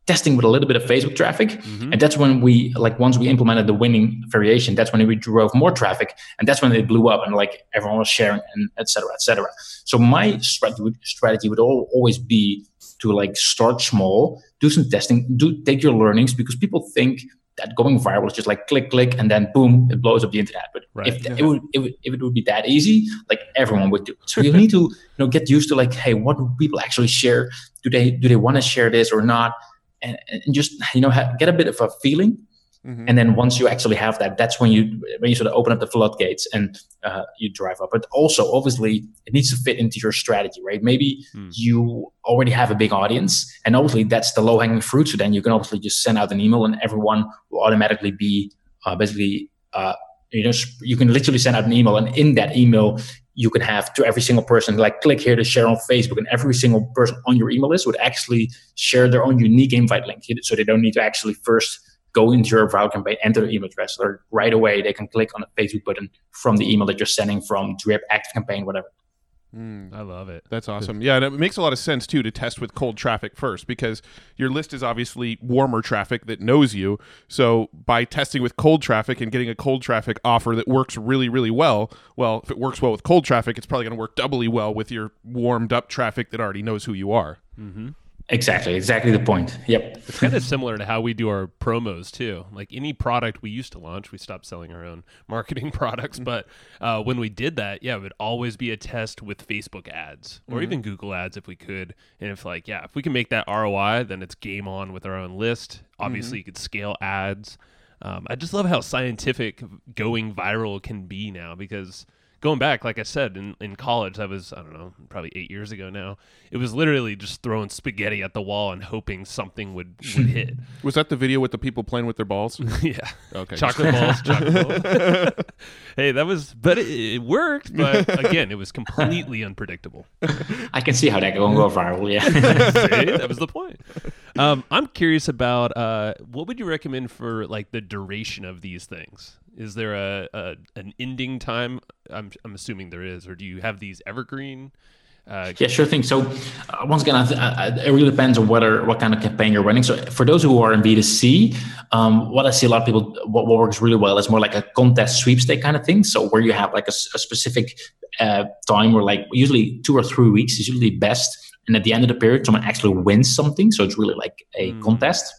testing with a little bit of Facebook traffic. And that's when we, like, once we implemented the winning variation, that's when we drove more traffic, and that's when it blew up, and like everyone was sharing, and et cetera, et cetera. So my strategy would always be to like start small, do some testing, take your learnings, because people think that going viral is just like click, and then boom, it blows up the internet. But if it would be that easy, like everyone would do it. So you need to get used to like, hey, what do people actually share? Do they want to share this or not? And just get a bit of a feeling. And then once you actually have that, that's when you sort of open up the floodgates and you drive up. But also, obviously, it needs to fit into your strategy, right? Maybe you already have a big audience, and obviously that's the low-hanging fruit. So then you can obviously just send out an email, and everyone will automatically be you can literally send out an email, and in that email, you can have to every single person, like, click here to share on Facebook, and every single person on your email list would actually share their own unique invite link. So they don't need to actually first go into your viral campaign, enter the email address, or right away they can click on the Facebook button from the email that you're sending from Drip, ActiveCampaign, whatever. I love it. That's awesome. Yeah, and it makes a lot of sense, too, to test with cold traffic first, because your list is obviously warmer traffic that knows you. So by testing with cold traffic and getting a cold traffic offer that works really, really well, if it works well with cold traffic, it's probably going to work doubly well with your warmed up traffic that already knows who you are. Exactly the point. Yep. It's kind of similar to how we do our promos too. Like any product we used to launch, we stopped selling our own marketing products. But when we did that, it would always be a test with Facebook ads or even Google ads if we could. And if we can make that ROI, then it's game on with our own list. Obviously, you could scale ads. I just love how scientific going viral can be now, because going back, like I said, in college, that was, I don't know, probably 8 years ago now. It was literally just throwing spaghetti at the wall and hoping something would hit. Was that the video with the people playing with their balls? Yeah. Okay. Chocolate balls. Hey, but it worked. But again, it was completely unpredictable. I can see how that can go viral. Yeah. See, that was the point. I'm curious about what would you recommend for like the duration of these things? Is there an ending time? I'm assuming there is, or do you have these evergreen? Yeah, sure thing. So once again, it really depends on what kind of campaign you're running. So for those who are in B2C, what I see a lot of people, what works really well is more like a contest sweepstake kind of thing. So where you have like a specific time where like usually 2 or 3 weeks is usually best. And at the end of the period, someone actually wins something. So it's really like a contest.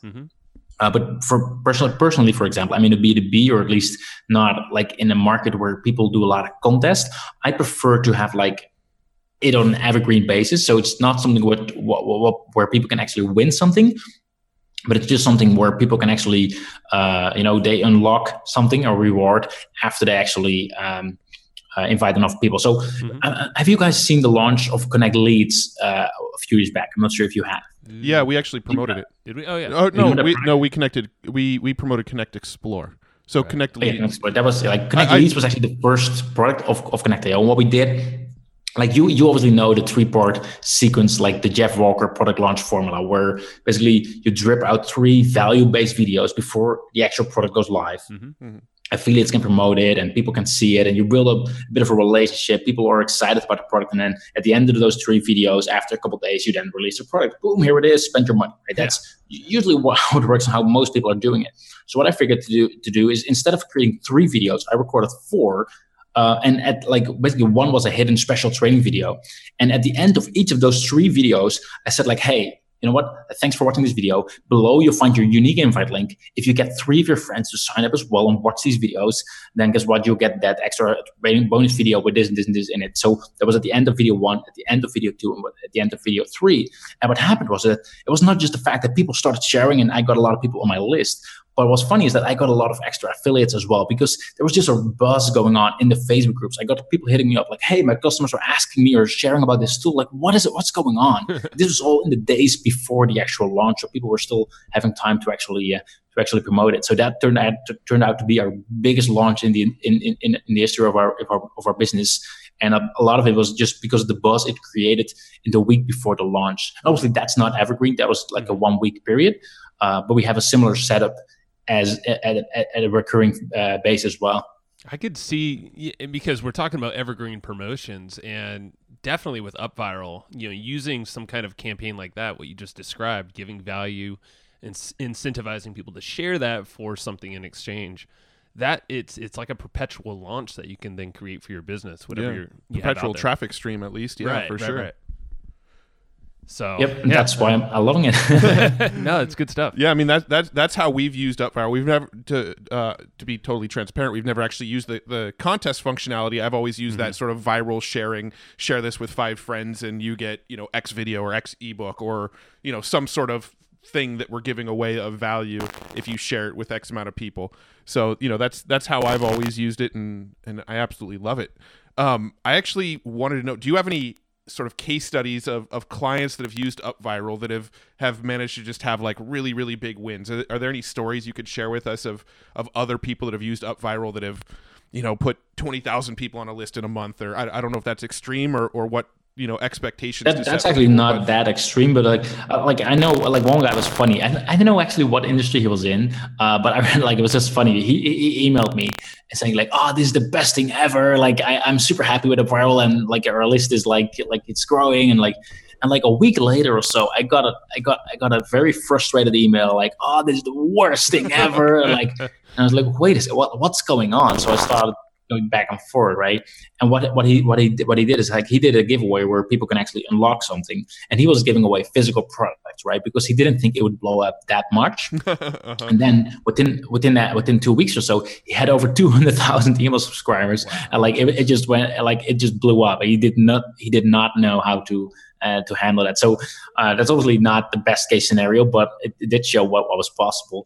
But for personally, for example, I'm in a B2B, or at least not like in a market where people do a lot of contests. I prefer to have like it on an evergreen basis. So it's not something where people can actually win something, but it's just something where people can actually, they unlock something, or reward, after they actually invite enough people. So have you guys seen the launch of Connect Leads a few years back? I'm not sure if you have. Yeah, we actually promoted it. Did we? Oh yeah. Oh we connected. We promoted Connect Explore. So right. Connect Leads. That was like Connect Leads was actually the first product of Connect.io. And what we did, like you obviously know the 3-part sequence, like the Jeff Walker product launch formula, where basically you drip out 3 value-based videos before the actual product goes live. Affiliates can promote it and people can see it, and you build up a bit of a relationship. People are excited about the product, and then at the end of those 3 videos, after a couple of days, you then release the product. Boom, here it is. Spend your money. Right? That's usually how it works and how most people are doing it. So what I figured to do is, instead of creating 3 videos, I recorded 4. And at like basically one was a hidden special training video. And at the end of each of those 3 videos, I said like, hey, you know what? Thanks for watching this video. Below, you'll find your unique invite link. If you get 3 of your friends to sign up as well and watch these videos, then guess what? You'll get that extra rating bonus video with this and this and this in it. So that was at the end of video 1, at the end of video 2, and at the end of video 3. And what happened was that it was not just the fact that people started sharing and I got a lot of people on my list. But what's funny is that I got a lot of extra affiliates as well, because there was just a buzz going on in the Facebook groups. I got people hitting me up like, hey, my customers are asking me or sharing about this tool. Like, what is it? What's going on? This was all in the days before the actual launch, so people were still having time to actually promote it. So that turned out to be our biggest launch in the history of our business. And a lot of it was just because of the buzz it created in the week before the launch. And obviously, that's not evergreen. That was like a 1-week period. But we have a similar setup as at a recurring base as well. I could see, because we're talking about evergreen promotions, and definitely with UpViral, using some kind of campaign like that, what you just described, giving value and incentivizing people to share that for something in exchange, that it's like a perpetual launch that you can then create for your business, whatever you have perpetual out there. traffic stream, at least. Yeah, for sure. Right. So that's why I'm loving it. No, it's good stuff. Yeah, I mean that's how we've used UpViral. We've never to be totally transparent. We've never actually used the contest functionality. I've always used that sort of viral sharing. Share this with 5 friends, and you get X video or X ebook or some sort of thing that we're giving away of value if you share it with X amount of people. So that's how I've always used it, and I absolutely love it. I actually wanted to know, do you have any sort of case studies of clients that have used UpViral that have managed to just have like really, really big wins? Are there any stories you could share with us of other people that have used UpViral that have put 20,000 people on a list in a month? Or I don't know if that's extreme or what expectations. That's actually not that extreme, but like I know, like one guy was funny. I don't know actually what industry he was in, but I read, like, it was just funny. He emailed me and saying like, "Oh, this is the best thing ever! Like I'm super happy with UpViral, and like our list is like it's growing." And like a week later or so, I got a very frustrated email like, "Oh, this is the worst thing ever!" and I was like, "Wait a second, what's going on?" So I started going back and forth, right? And what he did is like he did a giveaway where people can actually unlock something, and he was giving away physical products, right? Because he didn't think it would blow up that much. And then within 2 weeks or so, he had over 200,000 email subscribers, and like it just went, like it just blew up. He did not know how to handle that. So that's obviously not the best case scenario, but it did show what was possible.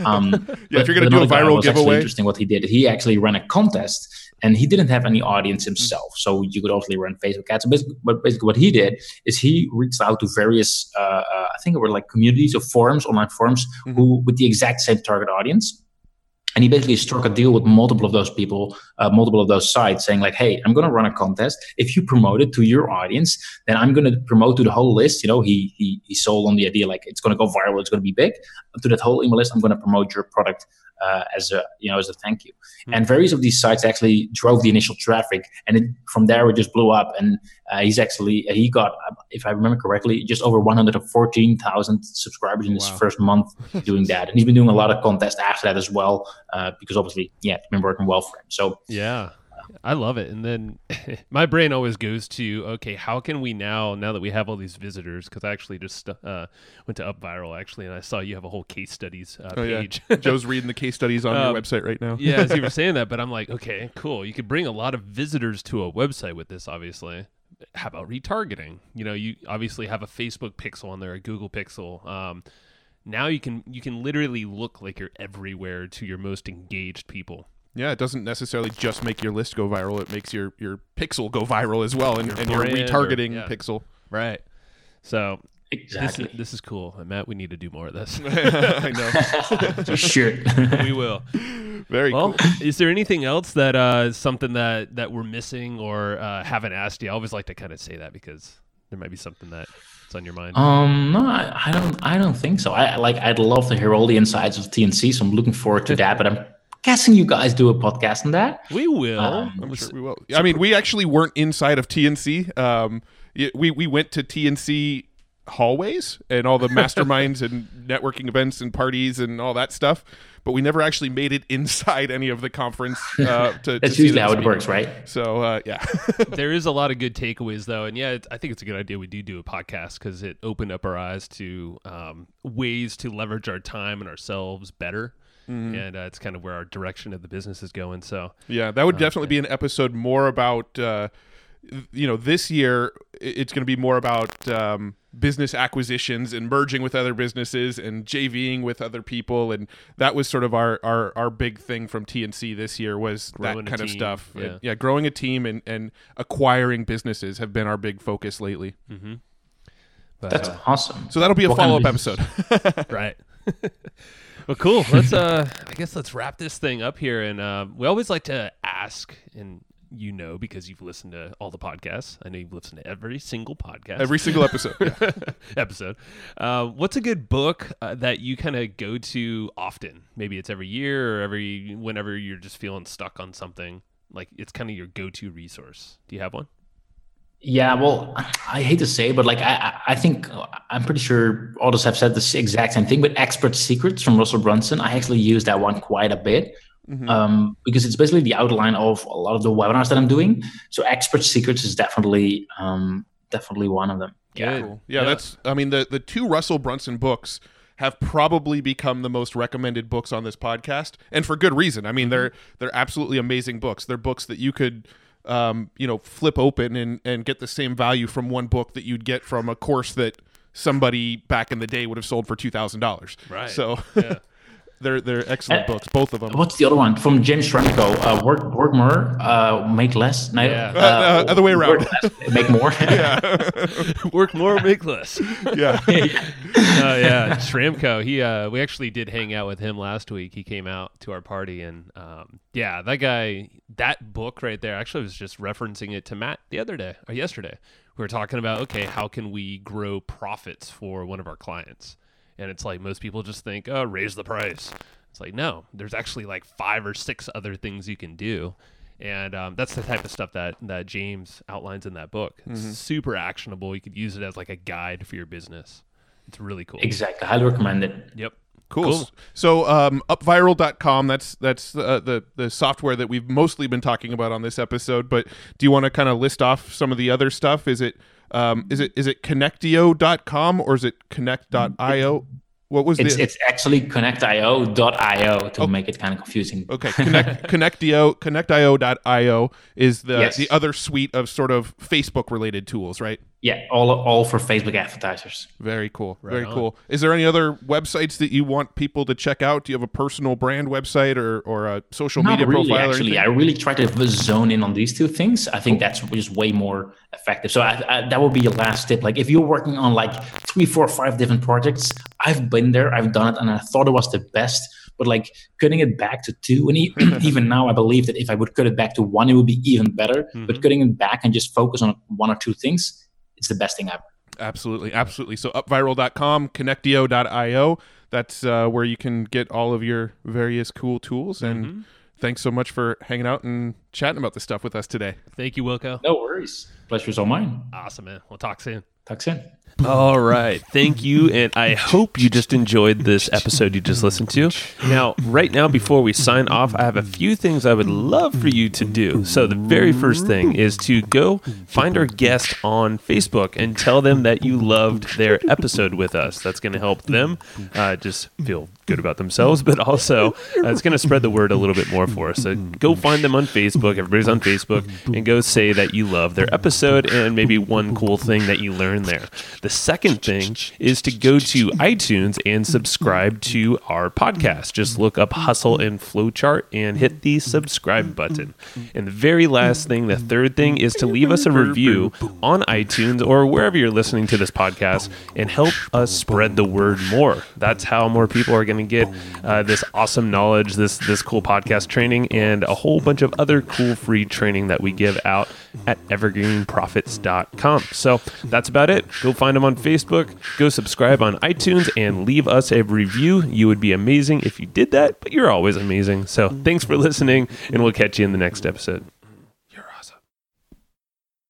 If you're going to do a viral giveaway, interesting what he did. He actually ran a contest, and he didn't have any audience himself, so you could obviously run Facebook ads. But basically, what he did is he reached out to various, I think it were like communities or forums, online forums, who with the exact same target audience. And he basically struck a deal with multiple of those people, multiple of those sites, saying like, "Hey, I'm going to run a contest. If you promote it to your audience, then I'm going to promote to the whole list." He sold on the idea like it's going to go viral, it's going to be big. To that whole email list, I'm going to promote your product as a thank you. And various of these sites actually drove the initial traffic, and from there it just blew up. And he got, if I remember correctly, just over 114,000 subscribers in his first month doing that. And he's been doing a lot of contests after that as well, because obviously, it's been working well for him. So yeah. I love it. And then my brain always goes to, okay, how can we now that we have all these visitors, because I actually just went to UpViral actually, and I saw you have a whole case studies page. Yeah. Joe's reading the case studies on your website right now. Yeah, as you were saying that, but I'm like, okay, cool. You could bring a lot of visitors to a website with this, obviously. How about retargeting? You obviously have a Facebook pixel on there, a Google pixel. Now you can literally look like you're everywhere to your most engaged people. Yeah, it doesn't necessarily just make your list go viral. It makes your pixel go viral as well, and your retargeting pixel. Right. So exactly, this is cool. Matt, we need to do more of this. I know. You should. We will. Very cool. Is there anything else that something that we're missing or haven't asked you? I always like to kind of say that because there might be something that's on your mind. No, I don't think so. I'd love to hear all the insights of TNC, so I'm looking forward to that. But I'm guessing you guys do a podcast on that. We will. I'm sure we will. I mean, we actually weren't inside of TNC. We went to TNC hallways and all the masterminds and networking events and parties and all that stuff, but we never actually made it inside any of the conference. That's usually how it works, right? So yeah. There is a lot of good takeaways though, and I think it's a good idea we do a podcast because it opened up our eyes to ways to leverage our time and ourselves better. And it's kind of where our direction of the business is going. So yeah, that would definitely be an episode more about, this year it's going to be more about business acquisitions and merging with other businesses and JVing with other people. And that was sort of our big thing from TNC this year was growing that kind of stuff. Yeah, growing a team and acquiring businesses have been our big focus lately. Mm-hmm. But, that's awesome. So that'll be a follow-up episode. Right. Well, cool. Let's wrap this thing up here. And we always like to ask, and because you've listened to all the podcasts. I know you've listened to every single podcast. Every single episode. Yeah. What's a good book that you kind of go to often? Maybe it's every year or whenever you're just feeling stuck on something. Like it's kind of your go-to resource. Do you have one? Yeah, well, I hate to say, but like I think I'm pretty sure others have said the exact same thing. But Expert Secrets from Russell Brunson, I actually use that one quite a bit because it's basically the outline of a lot of the webinars that I'm doing. So Expert Secrets is definitely one of them. Good. Cool. Yeah, that's. I mean, the two Russell Brunson books have probably become the most recommended books on this podcast, and for good reason. I mean, they're absolutely amazing books. They're books that you could, flip open and get the same value from one book that you'd get from a course that somebody back in the day would have sold for $2,000. Right. So. Yeah. They're excellent books, both of them. What's the other one from James Franco? Work more, make less. No, other way around. Work less, make more. Work more, make less. Yeah. Yeah, Shramko. We actually did hang out with him last week. He came out to our party, and that guy, that book right there. Actually, I was just referencing it to Matt yesterday. We were talking about, okay, how can we grow profits for one of our clients? And it's like most people just think, oh, raise the price. It's like, no, there's actually like 5 or 6 other things you can do. And that's the type of stuff that James outlines in that book. It's super actionable. You could use it as like a guide for your business. It's really cool. Exactly. Highly recommend it. Yep. Cool. So upviral.com, that's the software that we've mostly been talking about on this episode, but do you want to kind of list off some of the other stuff? Is it connectio.com or is it connect.io? What was it's actually connectio.io to make it kind of confusing. Okay, connectio.io is the other suite of sort of Facebook related tools, right? Yeah, all for Facebook advertisers. Very cool. Right Very on. cool. Is there any other websites that you want people to check out? Do you have a personal brand website or a social media Not really, profile? Actually, I really try to zone in on these two things. I think that's just way more effective. So that would be your last tip. Like if you're working on like 3, 4, 5 different projects, I've been there, I've done it, and I thought it was the best. But like cutting it back to 2, and even now, I believe that if I would cut it back to 1, it would be even better. But cutting it back and just focus on 1 or 2 things, it's the best thing ever. Absolutely. So upviral.com, connectio.io. That's where you can get all of your various cool tools. And thanks so much for hanging out and chatting about this stuff with us today. Thank you, Wilco. No worries. Pleasure's all mine. Awesome, man. We'll talk soon. Talk soon. All right. Thank you. And I hope you just enjoyed this episode you just listened to. Now, right now, before we sign off, I have a few things I would love for you to do. So the very first thing is to go find our guest on Facebook and tell them that you loved their episode with us. That's going to help them just feel good about themselves, but also it's going to spread the word a little bit more for us. So go find them on Facebook. Everybody's on Facebook, and go say that you love their episode and maybe one cool thing that you learned there. The second thing is to go to iTunes and subscribe to our podcast. Just look up Hustle and Flowchart and hit the subscribe button. And the very last thing, the third thing, is to leave us a review on iTunes or wherever you're listening to this podcast and help us spread the word more. That's how more people are going to get this awesome knowledge, this cool podcast training, and a whole bunch of other cool free training that we give out at evergreenprofits.com. So that's about it. Go find them on Facebook, go subscribe on iTunes, and leave us a review. You would be amazing if you did that, but you're always amazing. So thanks for listening, and we'll catch you in the next episode.